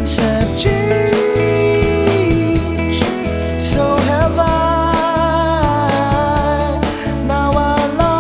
Things have changed, so have I. Now I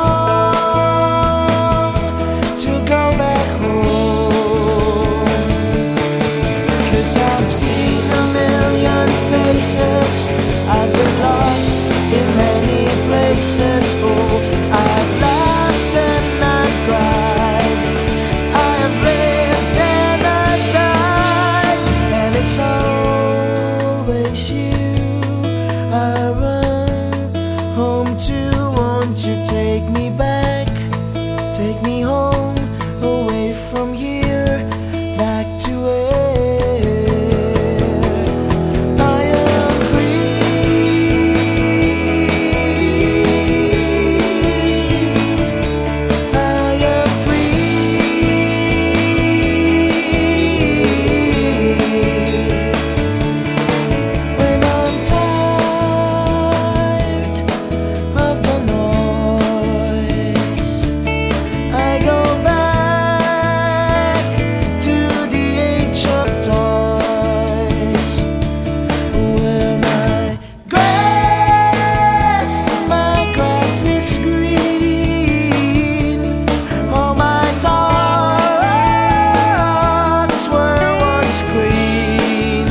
long to go back home, 'cause I've seen a million faces, I've been lost in many places. Oh, I've laughed and I've cried, I have lived and I've died, and it's always you I run home to. Won't you take me back, take me home, away from here, back to where I am free. I am free. When I'm tired of the noise, I go back to the age of toys, where my grass is green. All my thoughts were once clean,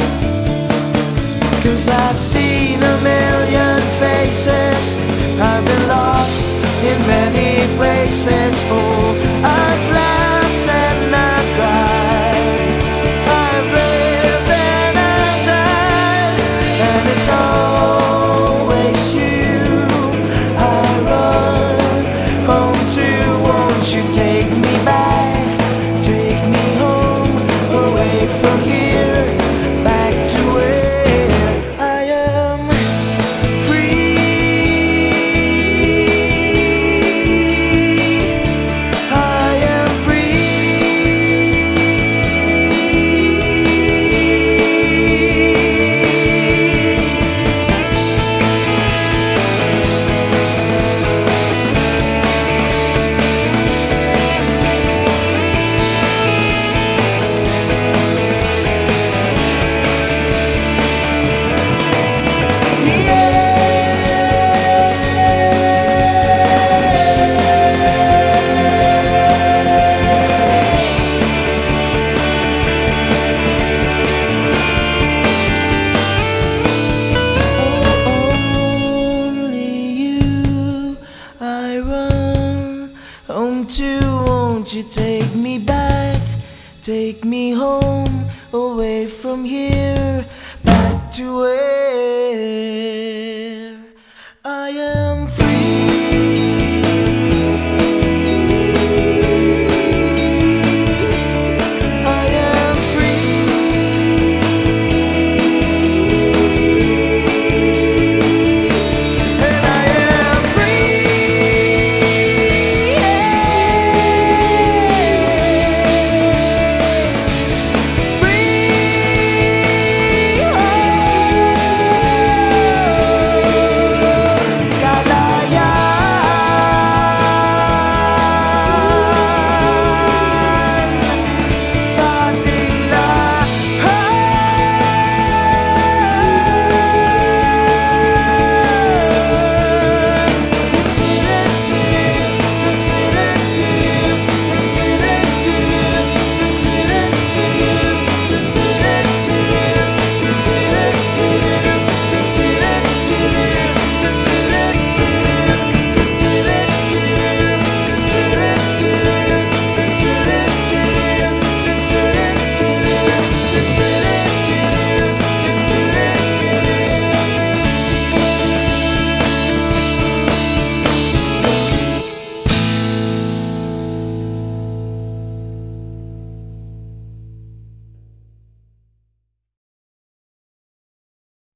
'cause I've seen a million faces, I've been lost in many places. Oh, I've laughed and I've cried, I've lived and I've died, and it's always you I run home to. Won't you take me back, take me home, away from here, back to where I am free. I am only you I run home to. Won't you take me back, take me home, away from here, back to where